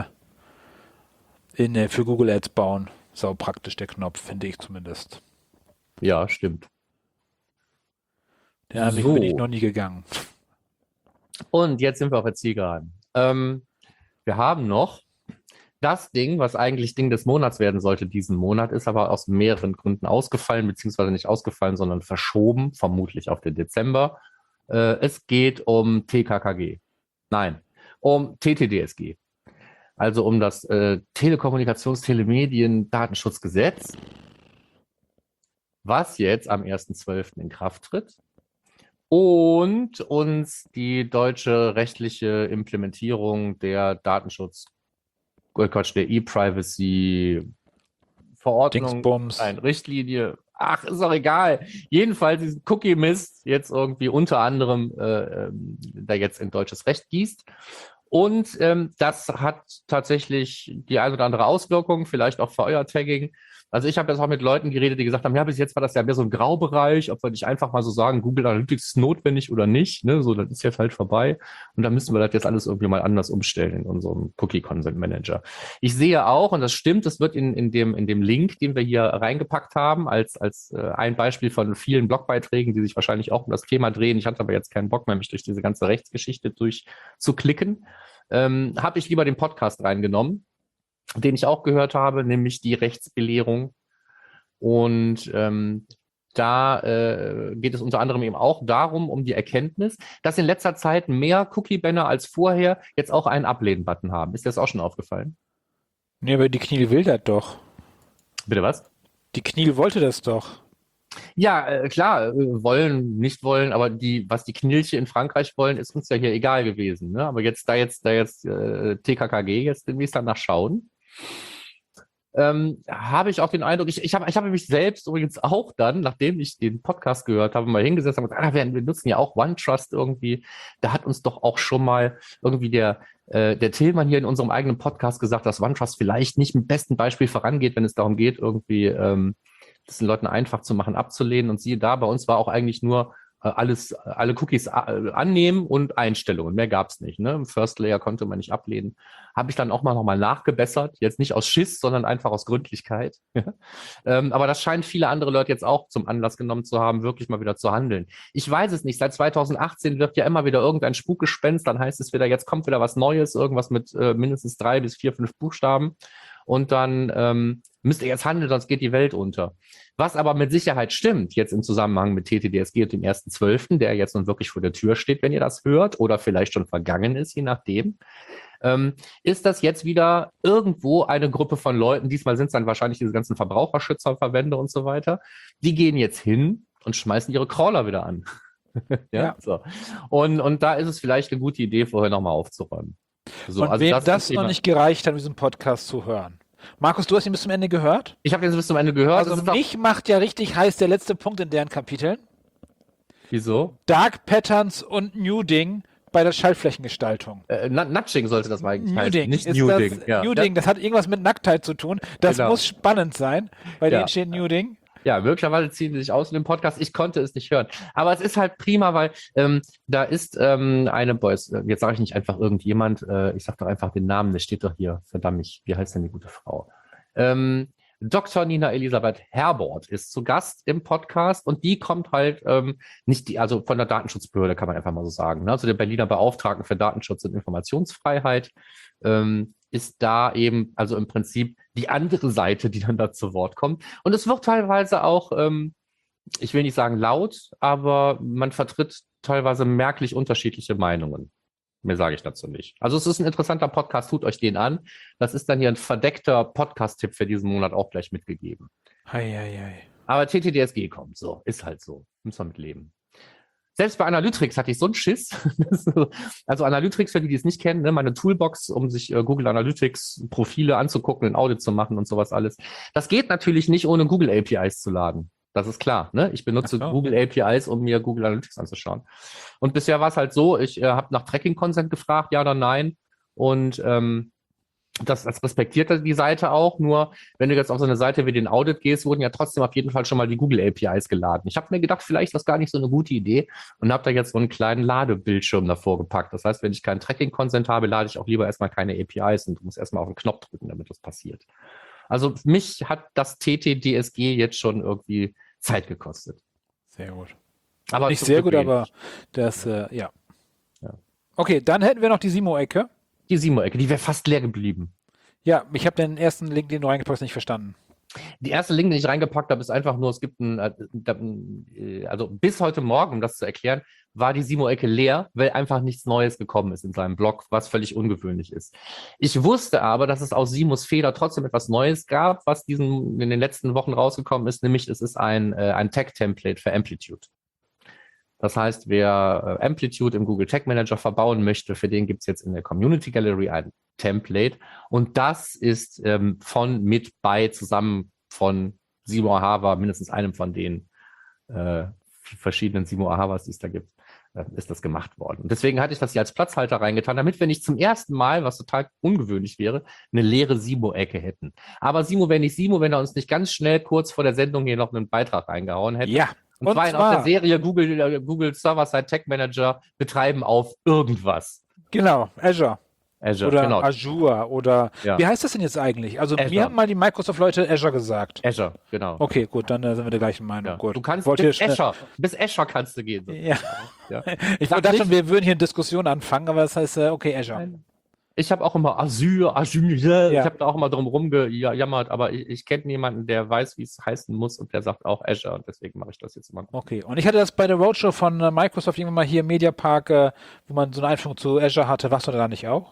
für Google Ads bauen. Sau praktisch der Knopf, finde ich zumindest. Ja, stimmt. Ja, so. Bin ich noch nie gegangen. Und jetzt sind wir auf der Zielgeraden. Wir haben noch das Ding, was eigentlich Ding des Monats werden sollte diesen Monat, ist aber aus mehreren Gründen ausgefallen, beziehungsweise nicht ausgefallen, sondern verschoben, vermutlich auf den Dezember. Es geht um TKKG. Nein, um TTDSG. Also um das Telekommunikations-Telemedien-Datenschutzgesetz, was jetzt am 1.12. in Kraft tritt und uns die deutsche rechtliche Implementierung der der E-Privacy-Verordnung, eine Richtlinie, ist auch egal. Jedenfalls diesen Cookie-Mist jetzt irgendwie unter anderem da jetzt in deutsches Recht gießt. Und das hat tatsächlich die eine oder andere Auswirkung, vielleicht auch für euer Tagging. Also ich habe jetzt auch mit Leuten geredet, die gesagt haben, ja, bis jetzt war das ja mehr so ein Graubereich, ob wir nicht einfach mal so sagen, Google Analytics ist notwendig oder nicht, ne? So, das ist jetzt halt vorbei. Und da müssen wir das jetzt alles irgendwie mal anders umstellen in unserem Cookie Consent Manager. Ich sehe auch, und das stimmt, das wird in dem Link, den wir hier reingepackt haben, als ein Beispiel von vielen Blogbeiträgen, die sich wahrscheinlich auch um das Thema drehen. Ich hatte aber jetzt keinen Bock mehr, mich durch diese ganze Rechtsgeschichte durchzuklicken. Habe ich lieber den Podcast reingenommen, den ich auch gehört habe, nämlich die Rechtsbelehrung. Und da geht es unter anderem eben auch darum, um die Erkenntnis, dass in letzter Zeit mehr Cookie-Banner als vorher jetzt auch einen Ablehnen-Button haben. Ist dir das auch schon aufgefallen? Nee, aber die CNIL will das doch. Bitte was? Die CNIL wollte das doch. Ja, klar, wollen, nicht wollen, aber was die Knilche in Frankreich wollen, ist uns ja hier egal gewesen. Ne? Aber da jetzt TKKG jetzt demnächst danach schauen, habe ich auch den Eindruck, ich habe mich selbst übrigens auch dann, nachdem ich den Podcast gehört habe, mal hingesetzt und gesagt, wir nutzen ja auch OneTrust irgendwie. Da hat uns doch auch schon mal irgendwie der Tillmann hier in unserem eigenen Podcast gesagt, dass OneTrust vielleicht nicht mit bestem Beispiel vorangeht, wenn es darum geht, irgendwie das den Leuten einfach zu machen, abzulehnen. Und siehe da, bei uns war auch eigentlich nur alle Cookies annehmen und Einstellungen. Mehr gab es nicht. Ne? Im First Layer konnte man nicht ablehnen. Habe ich dann auch nochmal nachgebessert. Jetzt nicht aus Schiss, sondern einfach aus Gründlichkeit. Aber das scheinen viele andere Leute jetzt auch zum Anlass genommen zu haben, wirklich mal wieder zu handeln. Ich weiß es nicht. Seit 2018 wird ja immer wieder irgendein Spukgespenst. Dann heißt es wieder, jetzt kommt wieder was Neues, irgendwas mit mindestens 3 bis 4, 5 Buchstaben. Und dann müsst ihr jetzt handeln, sonst geht die Welt unter. Was aber mit Sicherheit stimmt, jetzt im Zusammenhang mit TTDSG und dem 1.12., der jetzt nun wirklich vor der Tür steht, wenn ihr das hört, oder vielleicht schon vergangen ist, je nachdem, ist das jetzt wieder irgendwo eine Gruppe von Leuten, diesmal sind es dann wahrscheinlich diese ganzen Verbraucherschützer, Verbände und so weiter, die gehen jetzt hin und schmeißen ihre Crawler wieder an. Ja. So. Und da ist es vielleicht eine gute Idee, vorher nochmal aufzuräumen. So, und also wem das Thema noch nicht gereicht hat, diesen Podcast zu hören. Markus, du hast ihn bis zum Ende gehört? Ich habe jetzt bis zum Ende gehört. Also mich macht ja richtig heiß der letzte Punkt in deren Kapiteln. Wieso? Dark Patterns und Nuding bei der Schaltflächengestaltung. Nudging sollte das mal eigentlich heißen, Nuding. nicht Ist Nuding. Das, Nuding, das hat irgendwas mit Nacktheit zu tun. Das Genau. muss spannend sein. Bei denen steht Nuding. Ja, möglicherweise ziehen sie sich aus in dem Podcast. Ich konnte es nicht hören. Aber es ist halt prima, weil da ist jetzt sage ich nicht einfach irgendjemand, ich sage doch einfach den Namen, der steht doch hier, verdammt, wie heißt denn die gute Frau? Dr. Nina Elisabeth Herbort ist zu Gast im Podcast und die kommt halt also von der Datenschutzbehörde, kann man einfach mal so sagen. Ne? Also der Berliner Beauftragten für Datenschutz und Informationsfreiheit ist da eben, also im Prinzip die andere Seite, die dann da zu Wort kommt. Und es wird teilweise auch, ich will nicht sagen laut, aber man vertritt teilweise merklich unterschiedliche Meinungen. Mehr sage ich dazu nicht. Also es ist ein interessanter Podcast, tut euch den an. Das ist dann hier ein verdeckter Podcast-Tipp für diesen Monat auch gleich mitgegeben. Aber TTDSG kommt, so, ist halt so. Müssen wir mit leben. Selbst bei Analytics hatte ich so einen Schiss. Also Analytics, für die es nicht kennen, ne, meine Toolbox, um sich Google Analytics Profile anzugucken, ein Audit zu machen und sowas alles. Das geht natürlich nicht, ohne Google APIs zu laden. Das ist klar. Ne? Ich benutze Google APIs, um mir Google Analytics anzuschauen. Und bisher war es halt so, ich habe nach Tracking-Consent gefragt, ja oder nein. Und das respektiert die Seite auch. Nur wenn du jetzt auf so eine Seite wie den Audit gehst, wurden ja trotzdem auf jeden Fall schon mal die Google APIs geladen. Ich habe mir gedacht, vielleicht ist das gar nicht so eine gute Idee und habe da jetzt so einen kleinen Ladebildschirm davor gepackt. Das heißt, wenn ich keinen Tracking-Consent habe, lade ich auch lieber erstmal keine APIs und du musst erstmal auf den Knopf drücken, damit das passiert. Also mich hat das TTDSG jetzt schon irgendwie Zeit gekostet. Sehr gut. Aber nicht sehr gut, aber das, ja. Okay, dann hätten wir noch die Simo-Ecke. Die Simo-Ecke, die wäre fast leer geblieben. Ja, ich habe den ersten Link, den du reingepackt hast, nicht verstanden. Die erste Link, den ich reingepackt habe, ist einfach nur, es gibt also bis heute Morgen, um das zu erklären, war die Simo-Ecke leer, weil einfach nichts Neues gekommen ist in seinem Blog, was völlig ungewöhnlich ist. Ich wusste aber, dass es aus Simos Feder trotzdem etwas Neues gab, was in den letzten Wochen rausgekommen ist, nämlich es ist ein Tag-Template für Amplitude. Das heißt, wer Amplitude im Google Tag Manager verbauen möchte, für den gibt es jetzt in der Community Gallery ein Template. Und das ist zusammen von Simo Ahava, mindestens einem von den verschiedenen Simo Ahavas, die es da gibt, ist das gemacht worden. Und deswegen hatte ich das hier als Platzhalter reingetan, damit wir nicht zum ersten Mal, was total ungewöhnlich wäre, eine leere Simo-Ecke hätten. Aber Simo wäre nicht Simo, wenn er uns nicht ganz schnell kurz vor der Sendung hier noch einen Beitrag reingehauen hätte. Ja. Und zwar aus der Serie Google Server-Side Tag Manager betreiben auf irgendwas. Genau, Azure oder genau. Azure oder wie heißt das denn jetzt eigentlich? Also mir haben mal die Microsoft-Leute Azure gesagt. Azure, genau. Okay, gut, dann sind wir der gleichen Meinung. Ja. Gut. Du kannst bis Azure kannst du gehen. Ja. Ich dachte schon, wir würden hier eine Diskussion anfangen, aber das heißt, okay, Azure. Nein. Ich habe auch immer Azure, ich habe da auch immer drum rumgejammert, aber ich kenne jemanden, der weiß, wie es heißen muss und der sagt auch Azure und deswegen mache ich das jetzt immer. Okay, und ich hatte das bei der Roadshow von Microsoft irgendwann mal hier im Mediapark, wo man so eine Einführung zu Azure hatte. Warst du da nicht auch?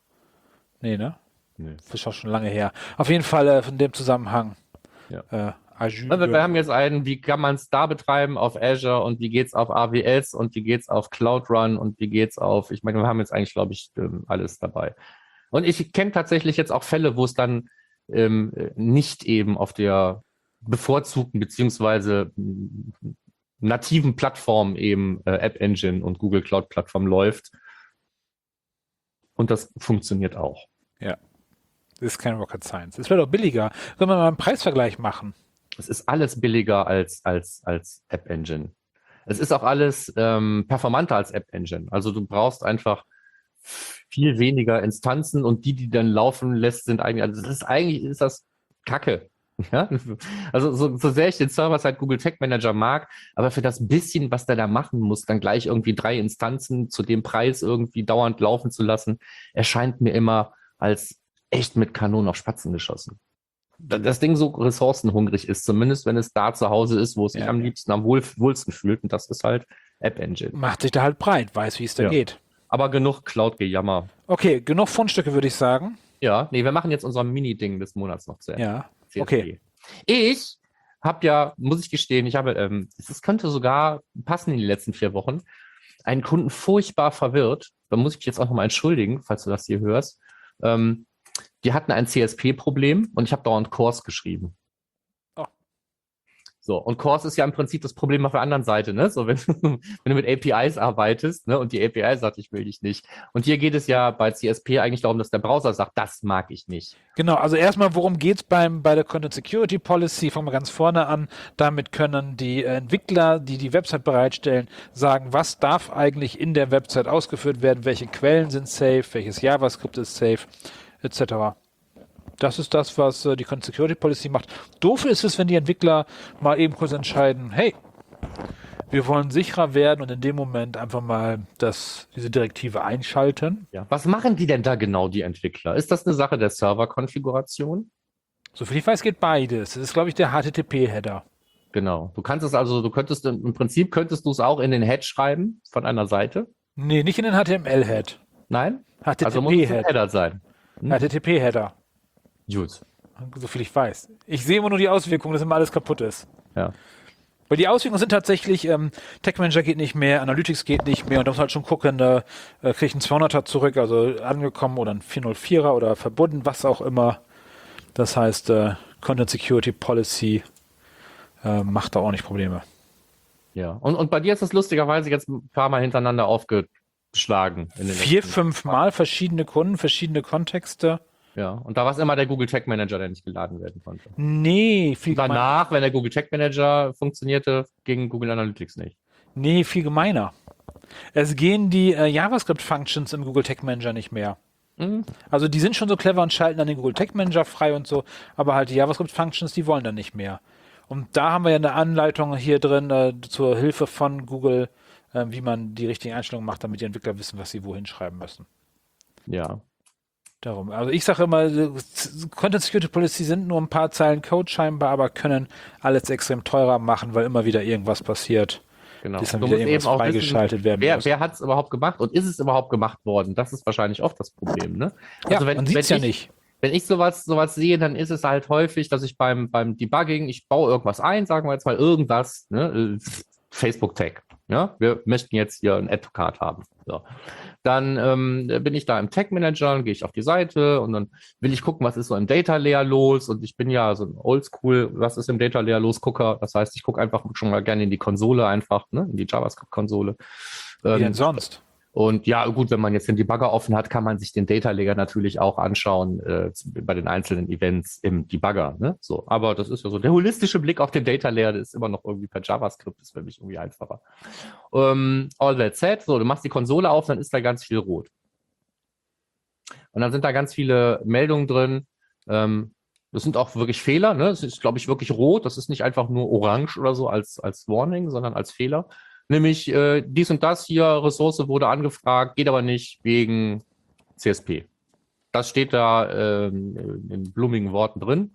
Nee, ne? Nee. Das ist auch schon lange her. Auf jeden Fall in dem Zusammenhang. Ja. Azure. Wir haben jetzt wie kann man es da betreiben auf Azure und wie geht's auf AWS und wie geht's auf Cloud Run und wie geht's auf, ich meine, wir haben jetzt eigentlich, glaube ich, alles dabei. Und ich kenne tatsächlich jetzt auch Fälle, wo es dann nicht eben auf der bevorzugten beziehungsweise nativen Plattform eben App Engine und Google Cloud Plattform läuft. Und das funktioniert auch. Ja. Das ist kein Rocket Science. Es wird auch billiger. Sollen wir mal einen Preisvergleich machen? Es ist alles billiger als App Engine. Es ist auch alles performanter als App Engine. Also du brauchst einfach viel weniger Instanzen und die dann laufen lässt, sind eigentlich ist das Kacke. Ja? Also so sehr ich den Server-Side Google Tag Manager mag, aber für das bisschen, was der da machen muss, dann gleich irgendwie 3 Instanzen zu dem Preis irgendwie dauernd laufen zu lassen, erscheint mir immer als echt mit Kanonen auf Spatzen geschossen. Das Ding so ressourcenhungrig ist, zumindest wenn es da zu Hause ist, wo es sich am liebsten am wohlsten fühlt, und das ist halt App Engine. Macht sich da halt breit, weiß, wie es da geht. Aber genug Cloud-Gejammer. Okay, genug Fundstücke, würde ich sagen. Ja, nee, wir machen jetzt unser Mini-Ding des Monats noch zu Ende. Ja, CSP. okay. Ich habe ja, muss ich gestehen, es könnte sogar passen in die letzten 4 Wochen, einen Kunden furchtbar verwirrt. Da muss ich mich jetzt auch nochmal entschuldigen, falls du das hier hörst. Die hatten ein CSP-Problem und ich habe dauernd Cores geschrieben. Oh. So, und Cores ist ja im Prinzip das Problem auf der anderen Seite, ne? So, wenn du mit APIs arbeitest, ne, und die API sagt, ich will dich nicht. Und hier geht es ja bei CSP eigentlich darum, dass der Browser sagt, das mag ich nicht. Genau, also erstmal, worum geht es bei der Content Security Policy? Fangen wir ganz vorne an. Damit können die Entwickler, die die Website bereitstellen, sagen, was darf eigentlich in der Website ausgeführt werden, welche Quellen sind safe, welches JavaScript ist safe, etc. Das ist das, was die Content Security Policy macht. Doof ist es, wenn die Entwickler mal eben kurz entscheiden, hey, wir wollen sicherer werden und in dem Moment einfach mal diese Direktive einschalten. Ja. Was machen die denn da genau, die Entwickler? Ist das eine Sache der Serverkonfiguration? Soviel ich weiß, geht beides. Das ist, glaube ich, der HTTP-Header. Genau. Im Prinzip könntest du es auch in den Head schreiben von einer Seite. Nee, nicht in den HTML-Head. Nein? HTTP-Head. Also muss es ein Header sein. HTTP-Header. Gut. Soviel ich weiß. Ich sehe immer nur die Auswirkungen, dass immer alles kaputt ist. Ja. Weil die Auswirkungen sind tatsächlich, Tag Manager geht nicht mehr, Analytics geht nicht mehr und da muss halt schon gucken, da kriege ich einen 200er zurück, also angekommen oder ein 404er oder verbunden, was auch immer. Das heißt, Content Security Policy macht da auch nicht Probleme. Ja. Und bei dir ist das lustigerweise jetzt ein paar Mal hintereinander aufgeschlagen. 4, 5 Mal verschiedene Kunden, verschiedene Kontexte. Ja, und da war es immer der Google Tag Manager, der nicht geladen werden konnte. Nee, viel Und danach, wenn der Google Tag Manager funktionierte, ging Google Analytics nicht. Nee, viel gemeiner. Es gehen die JavaScript-Functions im Google Tag Manager nicht mehr. Mhm. Also die sind schon so clever und schalten dann den Google Tag Manager frei und so, aber halt die JavaScript-Functions, die wollen dann nicht mehr. Und da haben wir ja eine Anleitung hier drin zur Hilfe von Google, wie man die richtigen Einstellungen macht, damit die Entwickler wissen, was sie wohin schreiben müssen. Ja. Darum. Also ich sage immer, Content Security Policy sind nur ein paar Zeilen Code scheinbar, aber können alles extrem teurer machen, weil immer wieder irgendwas passiert. Genau. Dass dann Du wieder musst irgendwas eben auch freigeschaltet werden muss. Wer hat es überhaupt gemacht und ist es überhaupt gemacht worden? Das ist wahrscheinlich oft das Problem, ne? Ja, man sieht es ja nicht. Wenn ich sowas sehe, dann ist es halt häufig, dass ich beim Debugging, ich baue irgendwas ein, sagen wir jetzt mal irgendwas, ne? Facebook-Tag. Ja, wir möchten jetzt hier ein Add-to-Card haben. So. Dann bin ich da im Tag Manager und gehe ich auf die Seite und dann will ich gucken, was ist so im Data Layer los, und ich bin ja so ein Oldschool, was ist im Data Layer los, Gucker. Das heißt, ich gucke einfach schon mal gerne in die Konsole einfach, ne, in die JavaScript-Konsole. Wie denn sonst? Und ja, gut, wenn man jetzt den Debugger offen hat, kann man sich den Data Layer natürlich auch anschauen bei den einzelnen Events im Debugger. Ne? So, aber das ist ja so der holistische Blick auf den Data Layer, das ist immer noch irgendwie per JavaScript, ist für mich irgendwie einfacher. All that said, so, du machst die Konsole auf, dann ist da ganz viel rot. Und dann sind da ganz viele Meldungen drin. Das sind auch wirklich Fehler. Ne? Das ist, glaube ich, wirklich rot. Das ist nicht einfach nur orange oder so als Warning, sondern als Fehler. Nämlich dies und das hier, Ressource wurde angefragt, geht aber nicht wegen CSP. Das steht da in blumigen Worten drin.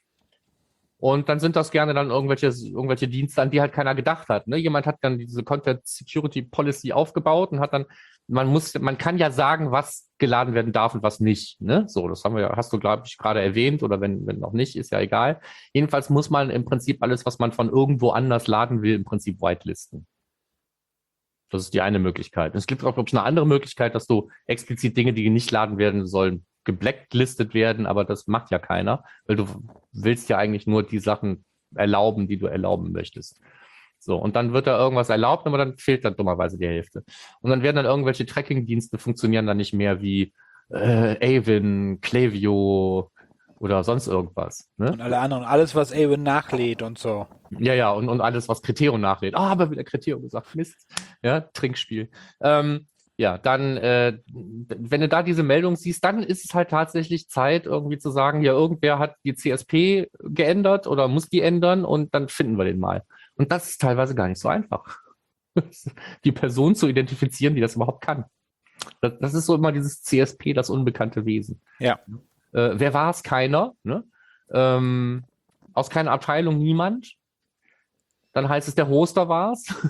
Und dann sind das gerne dann irgendwelche Dienste, an die halt keiner gedacht hat. Ne? Jemand hat dann diese Content Security Policy aufgebaut und hat dann man kann ja sagen, was geladen werden darf und was nicht. Ne? So, das hast du, glaube ich, gerade erwähnt, oder wenn noch nicht, ist ja egal. Jedenfalls muss man im Prinzip alles, was man von irgendwo anders laden will, im Prinzip whitelisten. Das ist die eine Möglichkeit. Es gibt auch, glaube ich, eine andere Möglichkeit, dass du explizit Dinge, die nicht laden werden sollen, geblacklistet werden, aber das macht ja keiner, weil du willst ja eigentlich nur die Sachen erlauben, die du erlauben möchtest. So, und dann wird da irgendwas erlaubt, aber dann fehlt dann dummerweise die Hälfte. Und dann werden dann irgendwelche Tracking-Dienste funktionieren dann nicht mehr wie Avon, Klaviyo oder sonst irgendwas. Ne? Und alle anderen, alles, was Avon nachlädt und so. Ja, und alles, was Kriterium nachlädt. Aber wieder Kriterium gesagt, Mist. Ja, Trinkspiel. Ja, dann, wenn du da diese Meldung siehst, dann ist es halt tatsächlich Zeit, irgendwie zu sagen, ja, irgendwer hat die CSP geändert oder muss die ändern und dann finden wir den mal. Und das ist teilweise gar nicht so einfach, die Person zu identifizieren, die das überhaupt kann. Das ist so immer dieses CSP, das unbekannte Wesen. Ja. Wer war es? Keiner. Ne? Aus keiner Abteilung niemand. Dann heißt es, der Hoster war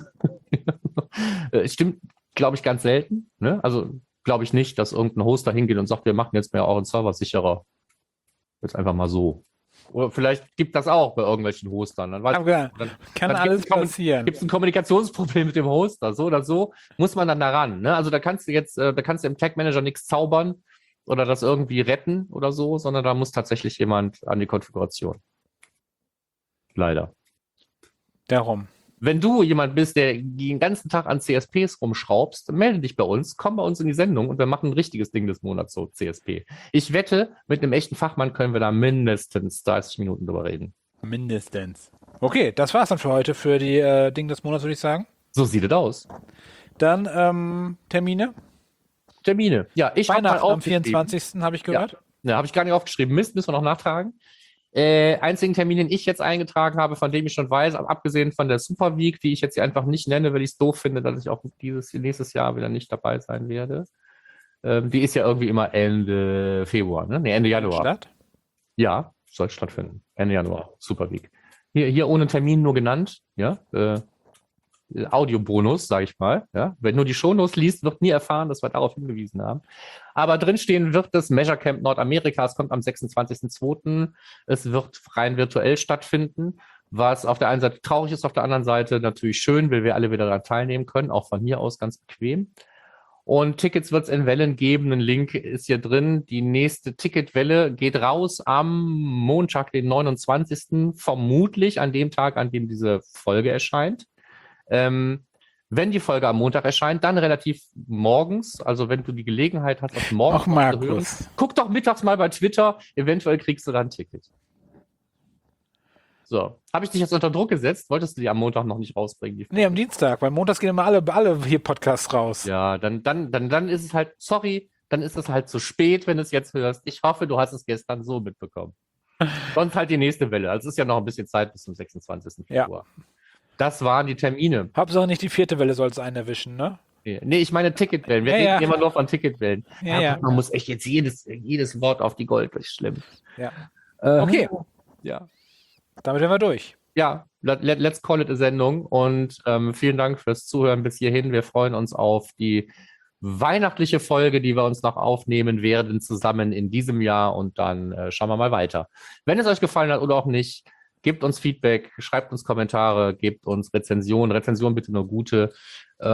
es. Stimmt, glaube ich, ganz selten. Ne? Also glaube ich nicht, dass irgendein Hoster hingeht und sagt, wir machen jetzt mehr euren Server sicherer. Jetzt einfach mal so. Oder vielleicht gibt das auch bei irgendwelchen Hostern. Kann alles passieren. Gibt es ein Kommunikationsproblem mit dem Hoster? So oder so muss man dann daran. Ne? Also da kannst du im Tag Manager nichts zaubern oder das irgendwie retten oder so, sondern da muss tatsächlich jemand an die Konfiguration. Leider. Darum. Wenn du jemand bist, der den ganzen Tag an CSPs rumschraubst, melde dich bei uns, komm bei uns in die Sendung und wir machen ein richtiges Ding des Monats, so CSP. Ich wette, mit einem echten Fachmann können wir da mindestens 30 Minuten drüber reden. Mindestens. Okay, das war's dann für heute, für die Ding des Monats, würde ich sagen. So sieht es aus. Dann Termine. Ja, ich habe Weihnachten am 24. habe ich gehört. Ja, habe ich gar nicht aufgeschrieben. Mist, müssen wir noch nachtragen. Einzigen Termin, den ich jetzt eingetragen habe, von dem ich schon weiß, abgesehen von der Super Week, die ich jetzt hier einfach nicht nenne, weil ich es doof finde, dass ich auch nächstes Jahr wieder nicht dabei sein werde. Die ist ja irgendwie immer Ende Februar, ne? Nee, Ende Januar. Statt? Ja, soll stattfinden. Ende Januar, Super Week. Hier ohne Termin nur genannt, ja. Audiobonus, sage ich mal. Ja? Wenn nur die Shownotes liest, wird nie erfahren, dass wir darauf hingewiesen haben. Aber drinstehen wird das Measure Camp Nordamerika. Es kommt am 26.02. Es wird rein virtuell stattfinden, was auf der einen Seite traurig ist, auf der anderen Seite natürlich schön, weil wir alle wieder daran teilnehmen können, auch von hier aus ganz bequem. Und Tickets wird es in Wellen geben. Ein Link ist hier drin. Die nächste Ticketwelle geht raus am Montag, den 29. Vermutlich an dem Tag, an dem diese Folge erscheint. Wenn die Folge am Montag erscheint, dann relativ morgens, also wenn du die Gelegenheit hast, das morgens zu hören, guck doch mittags mal bei Twitter, eventuell kriegst du dann ein Ticket. So, habe ich dich jetzt unter Druck gesetzt? Wolltest du die am Montag noch nicht rausbringen? Nee, am Dienstag, weil montags gehen immer alle hier Podcasts raus. Ja, dann ist es halt, sorry, dann ist es halt zu spät, wenn du es jetzt hörst. Ich hoffe, du hast es gestern so mitbekommen. Sonst halt die nächste Welle. Also es ist ja noch ein bisschen Zeit bis zum 26. Februar. Ja. Das waren die Termine. Hauptsache nicht die 4. Welle soll es einen erwischen, ne? Nee, ich meine Ticketwellen. Wir reden immer nur von Ticketwellen. Ja. Man muss echt jetzt jedes Wort auf die Gold, das ist schlimm. Ja. Okay. Ja. Damit sind wir durch. Ja, let's call it a Sendung und vielen Dank fürs Zuhören bis hierhin. Wir freuen uns auf die weihnachtliche Folge, die wir uns noch aufnehmen werden, zusammen in diesem Jahr und dann schauen wir mal weiter. Wenn es euch gefallen hat oder auch nicht, gebt uns Feedback, schreibt uns Kommentare, gebt uns Rezensionen bitte nur gute. Die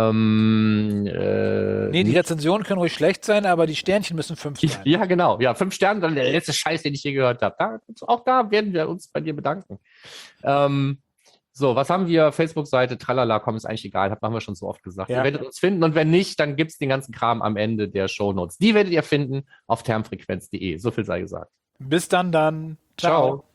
Rezensionen können ruhig schlecht sein, aber die Sternchen müssen 5 sein. Ja, genau. Ja, 5 Sterne, dann der letzte Scheiß, den ich je gehört habe. Auch da werden wir uns bei dir bedanken. So, was haben wir? Facebook-Seite, tralala, komm, ist eigentlich egal, haben wir schon so oft gesagt. Ja. Ihr werdet uns finden und wenn nicht, dann gibt es den ganzen Kram am Ende der Shownotes. Die werdet ihr finden auf termfrequenz.de. So viel sei gesagt. Bis dann. Ciao.